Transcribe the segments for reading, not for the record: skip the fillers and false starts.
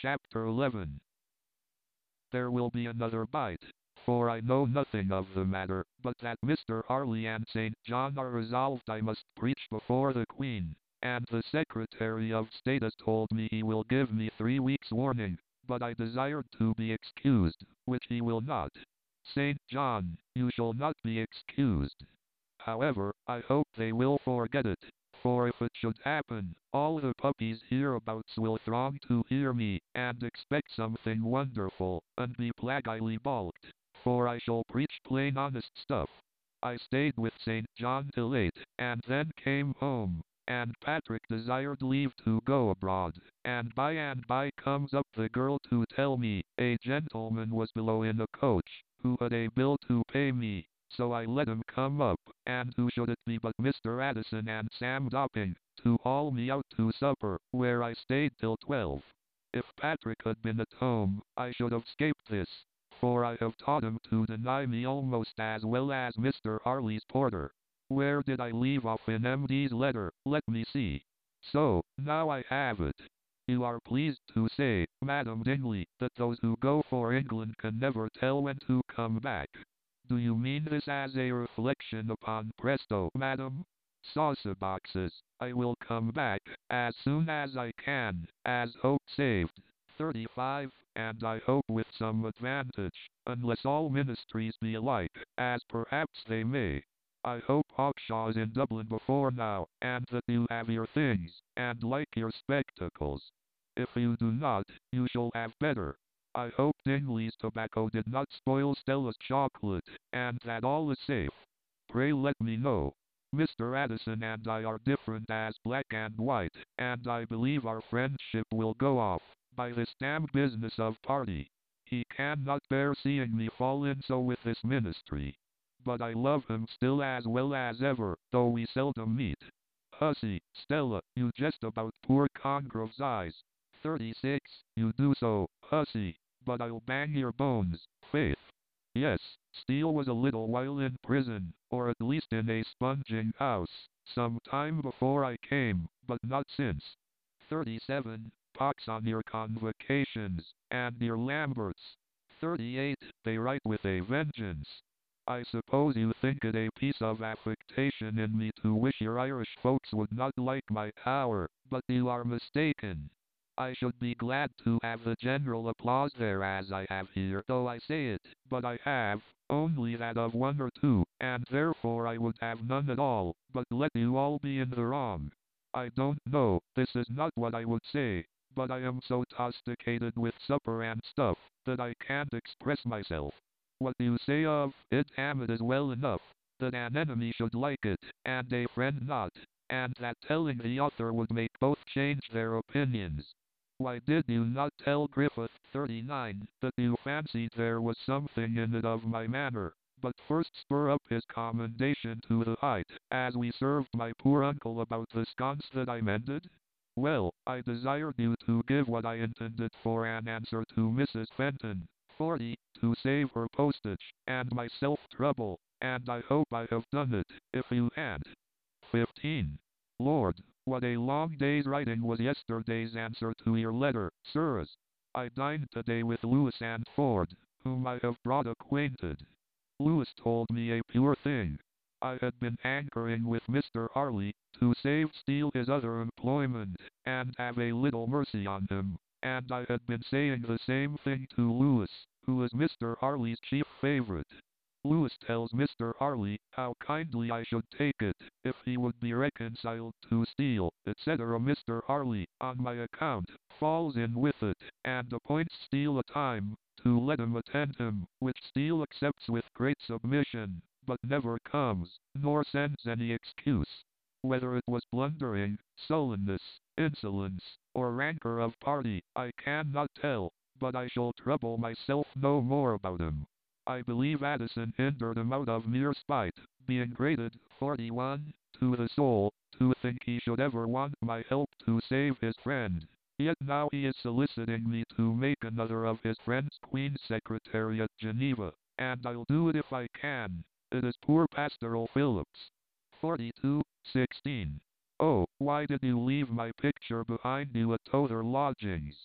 Chapter 11. There will be another bite, for I know nothing of the matter, but that Mr. Harley and St. John are resolved I must preach before the Queen, and the Secretary of State has told me he will give me 3 weeks' warning, but I desired to be excused, which he will not. St. John, you shall not be excused. However, I hope they will forget it, for if it should happen, all the puppies hereabouts will throng to hear me, and expect something wonderful, and be plaguily balked, for I shall preach plain honest stuff. I stayed with St. John till 8, and then came home, and Patrick desired leave to go abroad, and by comes up the girl to tell me, a gentleman was below in a coach, who had a bill to pay me. So I let him come up, and who should it be but Mr. Addison and Sam Dopping, to haul me out to supper, where I stayed till 12. If Patrick had been at home, I should have escaped this, for I have taught him to deny me almost as well as Mr. Harley's porter. Where did I leave off in MD's letter? Let me see. So, now I have it. You are pleased to say, Madam Dingley, that those who go for England can never tell when to come back. Do you mean this as a reflection upon Presto, madam? Saucer boxes. I will come back, as soon as I can, as hope saved. 35, and I hope with some advantage, unless all ministries be alike, as perhaps they may. I hope Hawkshaw is in Dublin before now, and that you have your things, and like your spectacles. If you do not, you shall have better. I hope Dingley's tobacco did not spoil Stella's chocolate, and that all is safe. Pray let me know. Mr. Addison and I are different as black and white, and I believe our friendship will go off, by this damned business of party. He cannot bear seeing me fall in so with this ministry. But I love him still as well as ever, though we seldom meet. Hussy, Stella, you jest about poor Congrove's eyes. 36, you do so, hussy. But I'll bang your bones, faith. Yes, Steele was a little while in prison, or at least in a sponging house, some time before I came, but not since. 37, pox on your convocations, and your Lamberts. 38, they write with a vengeance. I suppose you think it a piece of affectation in me to wish your Irish folks would not like my power, but you are mistaken. I should be glad to have the general applause there as I have here, though I say it, but I have only that of 1 or 2, and therefore I would have none at all, but let you all be in the wrong. I don't know, this is not what I would say, but I am so tosticated with supper and stuff, that I can't express myself. What you say of it, damn it, is well enough, that an enemy should like it, and a friend not, and that telling the author would make both change their opinions. Why did you not tell Griffith, 39, that you fancied there was something in it of my manner, but first spur up his commendation to the height, as we served my poor uncle about the sconce that I mended? Well, I desired you to give what I intended for an answer to Mrs. Fenton, 40, to save her postage, and myself trouble, and I hope I have done it, if you had. 15. Lord, what a long day's writing was yesterday's answer to your letter, sirs. I dined today with Lewis and Ford, whom I have brought acquainted. Lewis told me a pure thing. I had been hankering with Mr. Harley, to save Steele his other employment, and have a little mercy on him, and I had been saying the same thing to Lewis, who is Mr. Harley's chief favorite. Lewis tells Mr. Harley how kindly I should take it, if he would be reconciled to Steele, etc. Mr. Harley, on my account, falls in with it, and appoints Steele a time, to let him attend him, which Steele accepts with great submission, but never comes, nor sends any excuse. Whether it was blundering, sullenness, insolence, or rancor of party, I cannot tell, but I shall trouble myself no more about him. I believe Addison hindered him out of mere spite, being grated, 41, to the soul, to think he should ever want my help to save his friend. Yet now he is soliciting me to make another of his friend's Queen's Secretary at Geneva, and I'll do it if I can. It is poor Pastoral Phillips. 42, 16. Oh, why did you leave my picture behind you at Tother Lodgings?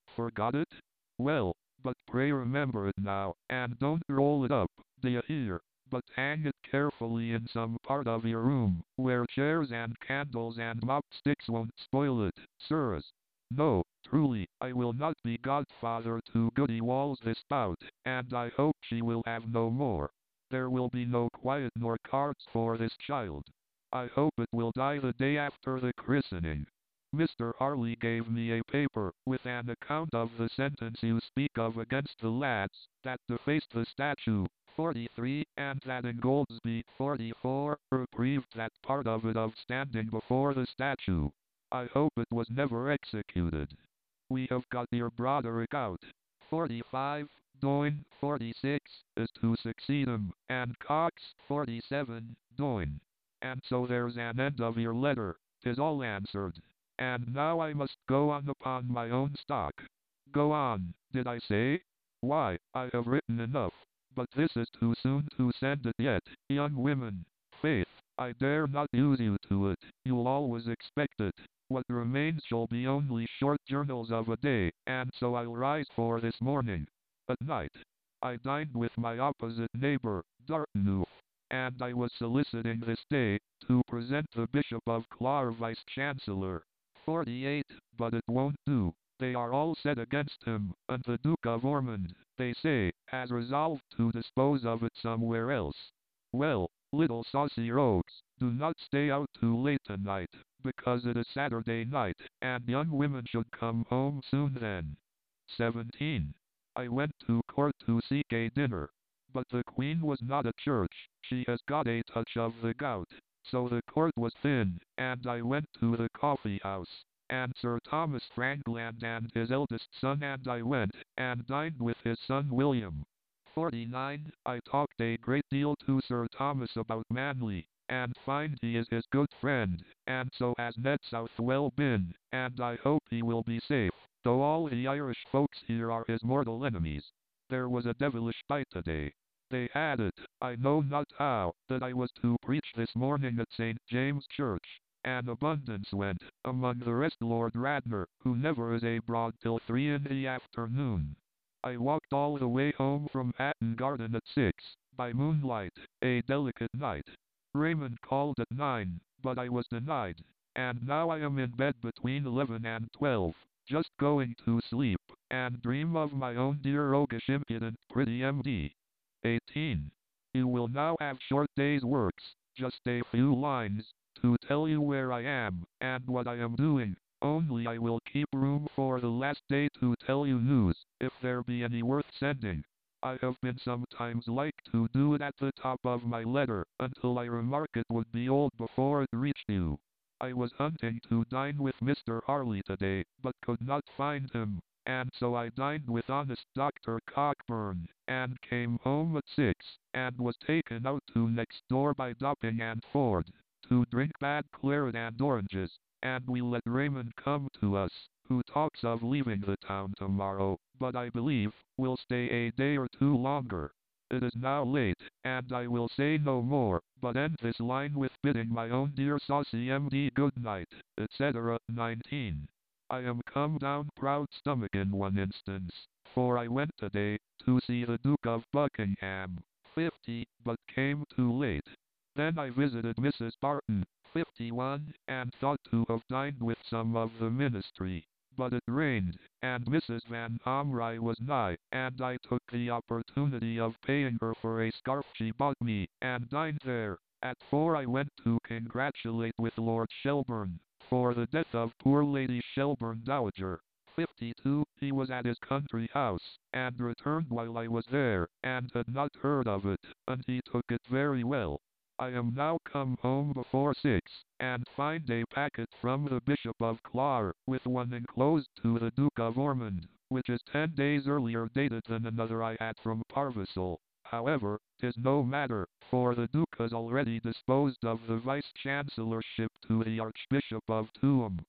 Forgot it? Well, but pray remember it now, and don't roll it up, d'ye hear, but hang it carefully in some part of your room, where chairs and candles and mop sticks won't spoil it, sirs. No, truly, I will not be godfather to Goody Walls this bout, and I hope she will have no more. There will be no quiet nor cards for this child. I hope it will die the day after the christening. Mr. Harley gave me a paper, with an account of the sentence you speak of against the lads, that defaced the statue, 43, and that Ingoldsby, 44, reprieved that part of it of standing before the statue. I hope it was never executed. We have got your Broderick out. 45, Doyne, 46, is to succeed him, and Cox, 47, Doyne. And so there's an end of your letter. 'Tis all answered. And now I must go on upon my own stock. Go on, did I say? Why, I have written enough, but this is too soon to send it yet, young women. Faith, I dare not use you to it, you'll always expect it. What remains shall be only short journals of a day, and so I'll rise for this morning. At night, I dined with my opposite neighbor, Dartmouth, and I was soliciting this day to present the Bishop of Clare Vice-Chancellor. 48, but it won't do. They are all set against him, and the Duke of Ormond, they say, has resolved to dispose of it somewhere else. Well, little saucy rogues, do not stay out too late tonight, because it is Saturday night, and young women should come home soon then. 17. I went to court to seek a dinner, but the Queen was not at church, she has got a touch of the gout. So the court was thin, and I went to the coffee house, and Sir Thomas Frankland and his eldest son and I went, and dined with his son William. 49. I talked a great deal to Sir Thomas about Manly, and find he is his good friend, and so has Ned Southwell been, and I hope he will be safe, though all the Irish folks here are his mortal enemies. There was a devilish fight today. They had it, I know not how, that I was to preach this morning at St. James' Church, and abundance went, among the rest Lord Radnor, who never is abroad till 3 in the afternoon. I walked all the way home from Hatton Garden at 6, by moonlight, a delicate night. Raymond called at 9, but I was denied, and now I am in bed between 11 and 12, just going to sleep, and dream of my own dear roguish impudent pretty M.D. 18. You will now have short day's works, just a few lines, to tell you where I am, and what I am doing, only I will keep room for the last day to tell you news, if there be any worth sending. I have been sometimes like to do it at the top of my letter, until I remark it would be old before it reached you. I was hunting to dine with Mr. Harley today, but could not find him, and so I dined with honest Dr. Cockburn, and came home at 6, and was taken out to next door by Dopping and Ford, to drink bad claret and oranges, and we let Raymond come to us, who talks of leaving the town tomorrow, but I believe, will stay a day or two longer. It is now late, and I will say no more, but end this line with bidding my own dear saucy M.D. good night, etc. 19. I am come down proud stomach in one instance, for I went today, to see the Duke of Buckingham, 50, but came too late. Then I visited Mrs. Barton, 51, and thought to have dined with some of the ministry, but it rained, and Mrs. Van Omrye was nigh, and I took the opportunity of paying her for a scarf she bought me, and dined there. At 4 I went to congratulate with Lord Shelburne, for the death of poor Lady Shelburne Dowager. 52, he was at his country house, and returned while I was there, and had not heard of it, and he took it very well. I am now come home before 6, and find a packet from the Bishop of Clare, with one enclosed to the Duke of Ormond, which is 10 days earlier dated than another I had from Parvisal. However, 'tis no matter, for the Duke has already disposed of the Vice-Chancellorship to the Archbishop of Tuam.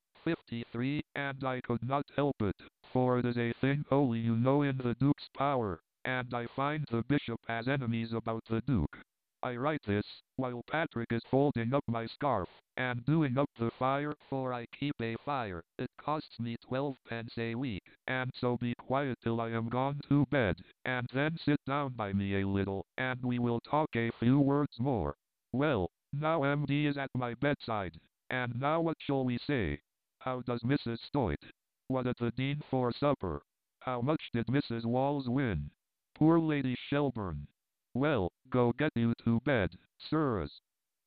53, and I could not help it, for it is a thing wholly you know in the Duke's power, and I find the Bishop has enemies about the Duke. I write this while Patrick is folding up my scarf and doing up the fire, for I keep a fire. It costs me 12 pence a week, and so be quiet till I am gone to bed, and then sit down by me a little, and we will talk a few words more. Well, now MD is at my bedside, and now what shall we say? How does Mrs. Stoit? What at the Dean for supper? How much did Mrs. Walls win? Poor Lady Shelburne. Well, go get you to bed, sirs.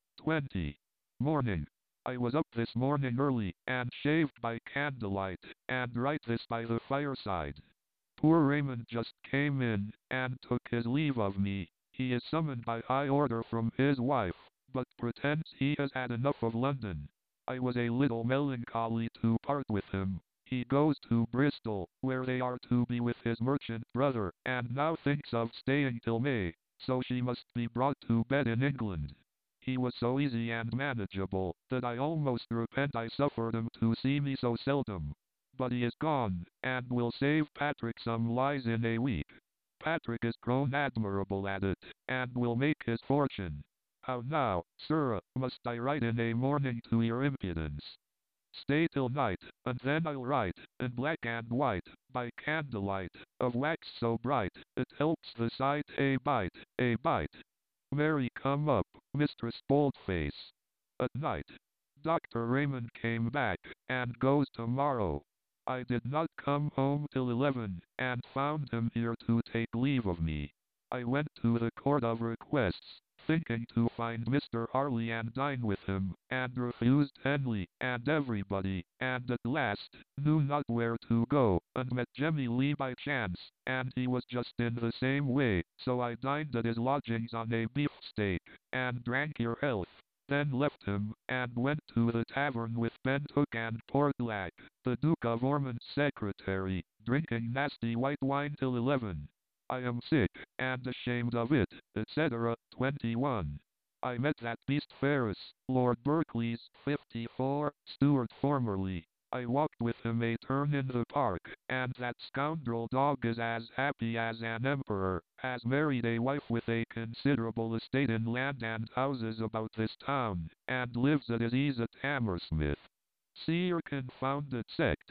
20. Morning. I was up this morning early, and shaved by candlelight, and write this by the fireside. Poor Raymond just came in, and took his leave of me. He is summoned by high order from his wife, but pretends he has had enough of London. I was a little melancholy to part with him. He goes to Bristol, where they are to be with his merchant brother, and now thinks of staying till May, so she must be brought to bed in England. He was so easy and manageable, that I almost repent I suffered him to see me so seldom. But he is gone, and will save Patrick some lies in a week. Patrick is grown admirable at it, and will make his fortune. How now, sir, must I write in a morning to your impudence? Stay till night, and then I'll write, in black and white, by candlelight, of wax so bright, it helps the sight a bite, a bite. Mary come up, Mistress Boldface. At night. Dr. Raymond came back, and goes tomorrow. I did not come home till 11, and found him here to take leave of me. I went to the Court of Requests, thinking to find Mr. Harley and dine with him, and refused Henley, and everybody, and at last, knew not where to go, and met Jemmy Lee by chance, and he was just in the same way, so I dined at his lodgings on a beefsteak, and drank your health. Then left him, and went to the tavern with Bentook and Portlack, the Duke of Ormond's secretary, drinking nasty white wine till 11. I am sick, and ashamed of it, etc. 21. I met that beast Ferris, Lord Berkeley's 54, steward formerly. I walked with him a turn in the park, and that scoundrel dog is as happy as an emperor, has married a wife with a considerable estate in land and houses about this town, and lives at his ease at Hammersmith. See your confounded sect.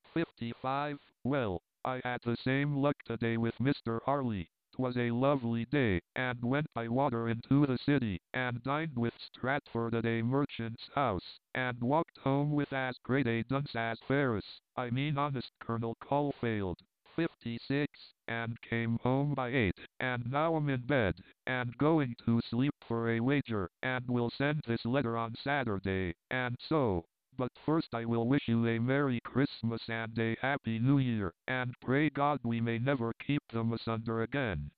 55. Well, I had the same luck today with Mr. Harley. 'Twas a lovely day, and went by water into the city, and dined with Stratford at a merchant's house, and walked home with as great a dunce as Ferris, I mean honest Colonel Caulfield. 56, and came home by 8, and now am in bed, and going to sleep for a wager, and will send this letter on Saturday, and so. But first I will wish you a Merry Christmas and a Happy New Year, and pray God we may never keep them asunder again.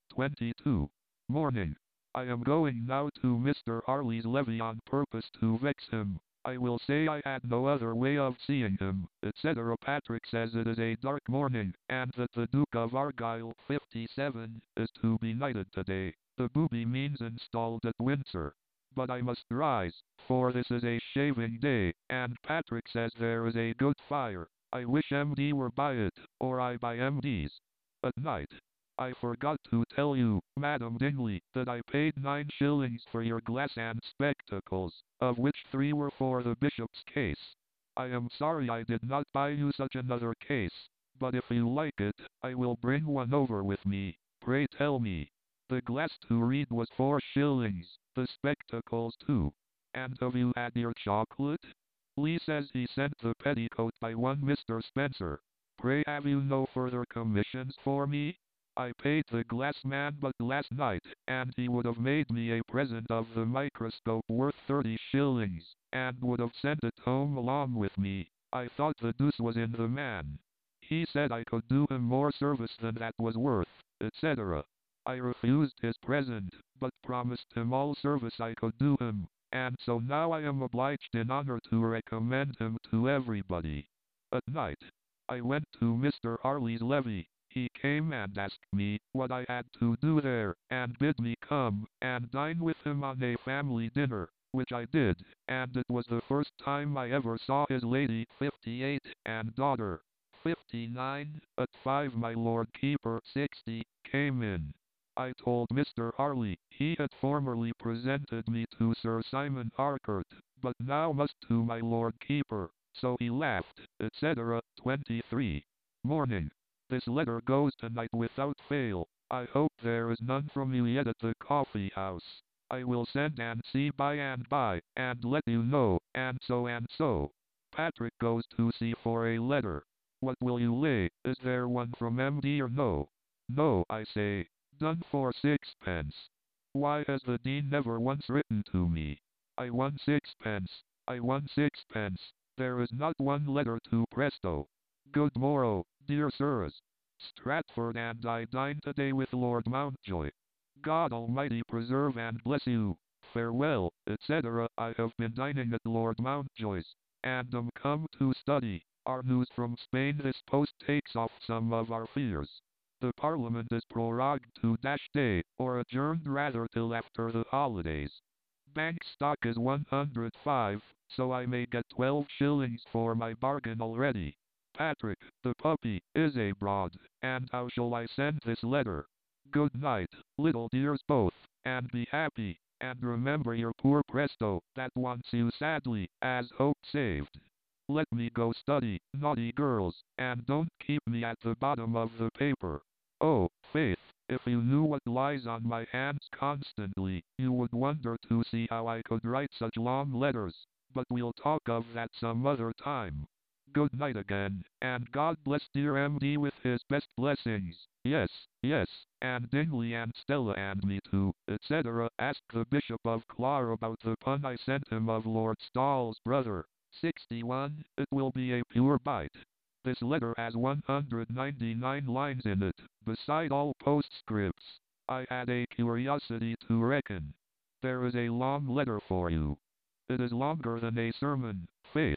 22. Morning. I am going now to Mr. Harley's levee on purpose to vex him. I will say I had no other way of seeing him, etc. Patrick says it is a dark morning, and that the Duke of Argyle, 57, is to be knighted today. The booby means installed at Windsor. But I must rise, for this is a shaving day, and Patrick says there is a good fire. I wish MD were by it, or I by MD's. At night. I forgot to tell you, Madam Dingley, that I paid 9 shillings for your glass and spectacles, of which 3 were for the bishop's case. I am sorry I did not buy you such another case, but if you like it, I will bring one over with me. Pray tell me. The glass to read was 4 shillings, the spectacles too. And have you had your chocolate? Lee says he sent the petticoat by one Mr. Spencer. Pray have you no further commissions for me? I paid the glass man but last night, and he would have made me a present of the microscope worth 30 shillings, and would have sent it home along with me. I thought the deuce was in the man. He said I could do him more service than that was worth, etc. I refused his present, but promised him all service I could do him, and so now I am obliged in honor to recommend him to everybody. At night, I went to Mr. Harley's levee. He came and asked me what I had to do there, and bid me come and dine with him on a family dinner, which I did, and it was the first time I ever saw his lady, 58, and daughter, 59. At 5 my Lord Keeper, 60, came in. I told Mr. Harley he had formerly presented me to Sir Simon Harcourt, but now must to my Lord Keeper, so he laughed, etc. 23. Morning. This letter goes tonight without fail. I hope there is none from you yet at the coffee house. I will send and see by and by, and let you know, and so and so. Patrick goes to sea for a letter. What will you lay? Is there one from MD or no? No, I say. Done for sixpence. Why has the Dean never once written to me? I won sixpence. I won sixpence. There is not one letter to Presto. Good morrow, dear sirs. Stratford and I dine today with Lord Mountjoy. God Almighty preserve and bless you. Farewell, etc. I have been dining at Lord Mountjoy's, and am come to study. Our news from Spain this post takes off some of our fears. The Parliament is prorogued to -day, or adjourned rather till after the holidays. Bank stock is 105, so I may get 12 shillings for my bargain already. Patrick, the puppy, is abroad, and how shall I send this letter? Good night, little dears both, and be happy, and remember your poor Presto, that wants you sadly, as hope saved. Let me go study, naughty girls, and don't keep me at the bottom of the paper. Oh, faith, if you knew what lies on my hands constantly, you would wonder to see how I could write such long letters, but we'll talk of that some other time. Good night again, and God bless dear MD with his best blessings. Yes, yes, and Dingley and Stella and me too, etc. Ask the Bishop of Clogher about the pun I sent him of Lord Stahl's brother. 61. It will be a pure bite. This letter has 199 lines in it, beside all postscripts. I had a curiosity to reckon. There is a long letter for you. It is longer than a sermon, faith.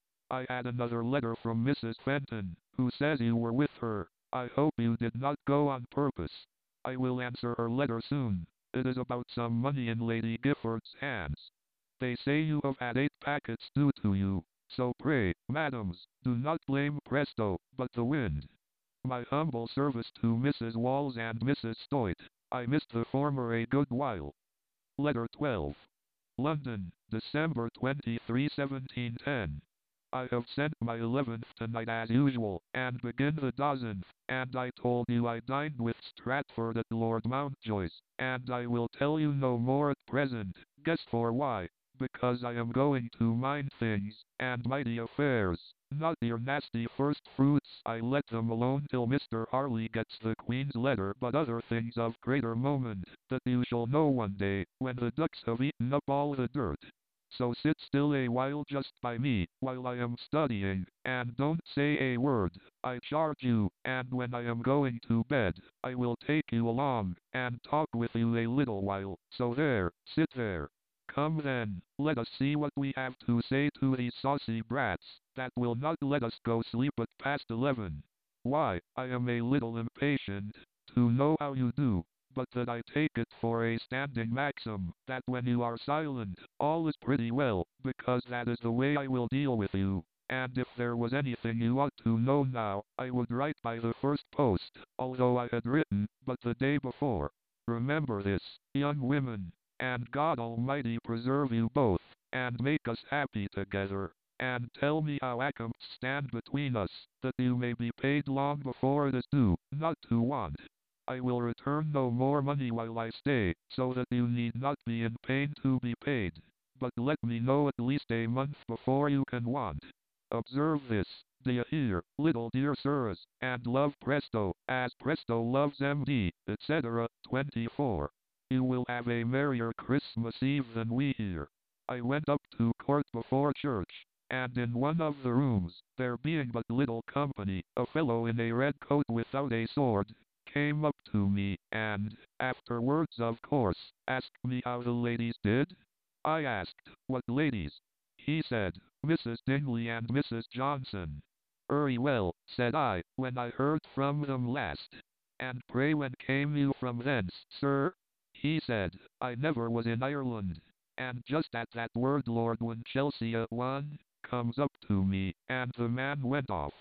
I had another letter from Mrs. Fenton, who says you were with her. I hope you did not go on purpose. I will answer her letter soon. It is about some money in Lady Gifford's hands. They say you have had 8 packets due to you, so pray, madams, do not blame Presto, but the wind. My humble service to Mrs. Walls and Mrs. Stoit. I missed the former a good while. Letter 12. London, December 23, 1710. I have sent my 11th tonight as usual, and begin the dozenth, and I told you I dined with Stratford at Lord Mountjoy's, and I will tell you no more at present. Guess for why. Because I am going to mind things, and mighty affairs, not your nasty first fruits. I let them alone till Mr. Harley gets the Queen's letter, but other things of greater moment, that you shall know one day, when the ducks have eaten up all the dirt. So sit still a while just by me, while I am studying, and don't say a word, I charge you, and when I am going to bed, I will take you along, and talk with you a little while, so there, sit there. Come then, let us see what we have to say to these saucy brats, that will not let us go sleep at past 11. Why, I am a little impatient, to know how you do, but that I take it for a standing maxim, that when you are silent, all is pretty well, because that is the way I will deal with you, and if there was anything you ought to know now, I would write by the first post, although I had written, but the day before. Remember this, young women, and God Almighty preserve you both, and make us happy together, and tell me how accounts stand between us, that you may be paid long before it is due, not to want. I will return no more money while I stay, so that you need not be in pain to be paid, but let me know at least a month before you can want. Observe this, d'ye hear, little dear sirs, and love Presto, as Presto loves MD, etc. 24. You will have a merrier Christmas Eve than we here. I went up to court before church, and in one of the rooms, there being but little company, a fellow in a red coat without a sword, came up to me, and, afterwards of course, asked me how the ladies did. I asked, what ladies? He said, Mrs. Dingley and Mrs. Johnson. Very well, said I, when I heard from them last. And pray when came you from thence, sir? He said, I never was in Ireland. And just at that word Lord Winchelsea comes up to me, and the man went off.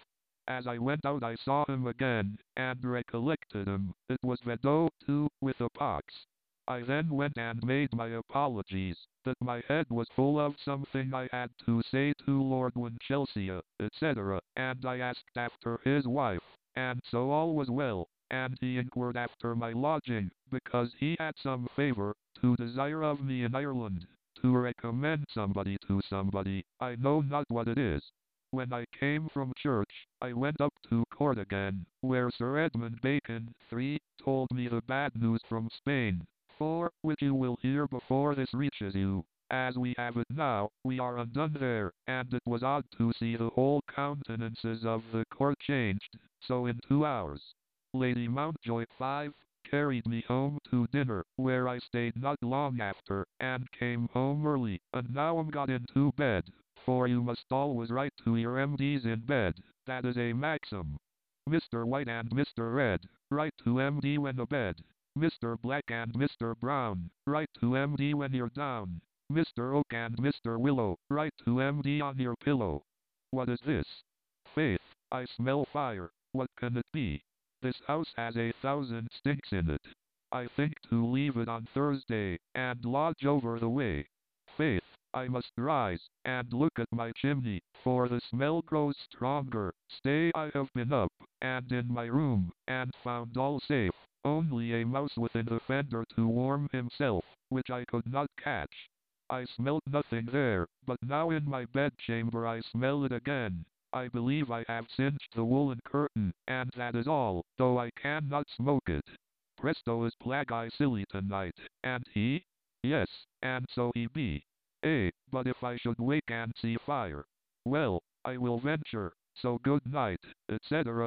As I went out I saw him again, and recollected him. It was Vedot, too, with a pox. I then went and made my apologies, that my head was full of something I had to say to Lord Winchelsea, etc., and I asked after his wife, and so all was well, and he inquired after my lodging, because he had some favour to desire of me in Ireland, to recommend somebody to somebody, I know not what it is. When I came from church, I went up to court again, where Sir Edmund Bacon, 3, told me the bad news from Spain, 4, which you will hear before this reaches you. As we have it now, we are undone there, and it was odd to see the whole countenances of the court changed, so in 2 hours. Lady Mountjoy, 5, carried me home to dinner, where I stayed not long after, and came home early, and now am got into bed, for you must always write to your MDs in bed, that is a maxim. Mr. White and Mr. Red, write to MD when abed. Mr. Black and Mr. Brown, write to MD when you're down. Mr. Oak and Mr. Willow, write to MD on your pillow. What is this? Faith, I smell fire. What can it be? This house has 1,000 stinks in it. I think to leave it on Thursday, and lodge over the way. Faith, I must rise, and look at my chimney, for the smell grows stronger. Stay, I have been up, and in my room, and found all safe, only a mouse within the fender to warm himself, which I could not catch. I smelt nothing there, but now in my bedchamber I smell it again. I believe I have singed the woolen curtain, and that is all, though I cannot smoke it. Presto is plaguy silly tonight, and he? Yes, and so he be. But if I should wake and see fire, well, I will venture, so good night, etc.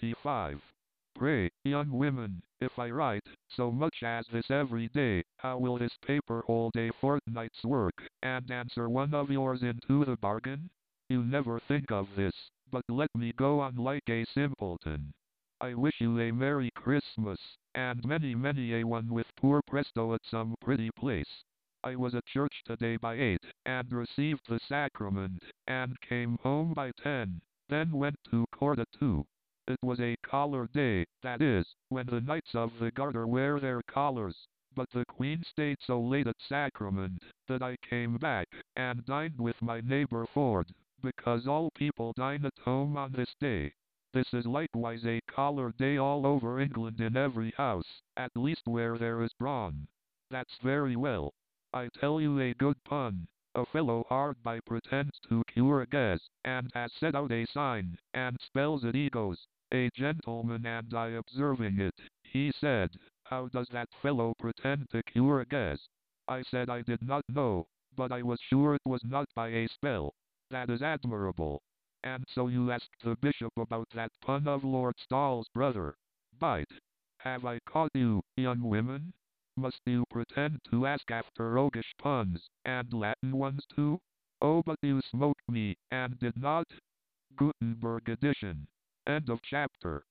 25. Pray, young women, if I write so much as this every day, how will this paper hold a fortnight's work, and answer one of yours into the bargain? You never think of this, but let me go on like a simpleton. I wish you a Merry Christmas, and many a one with poor Presto at some pretty place. I was at church today by 8, and received the sacrament, and came home by 10, then went to court at 2. It was a collar day, that is, when the Knights of the Garter wear their collars, but the Queen stayed so late at sacrament, that I came back, and dined with my neighbour Ford, because all people dine at home on this day. This is likewise a collar day all over England in every house, at least where there is brawn. That's very well. I tell you a good pun. A fellow hard by pretends to cure a guess, and has set out a sign, and spells it egos. A gentleman and I observing it, he said, how does that fellow pretend to cure a guess? I said I did not know, but I was sure it was not by a spell. That is admirable. And so you asked the bishop about that pun of Lord Stahl's brother. Bite. Have I caught you, young women? Must you pretend to ask after roguish puns, and Latin ones too? Oh, but you smoked me, and did not? Gutenberg edition. End of chapter.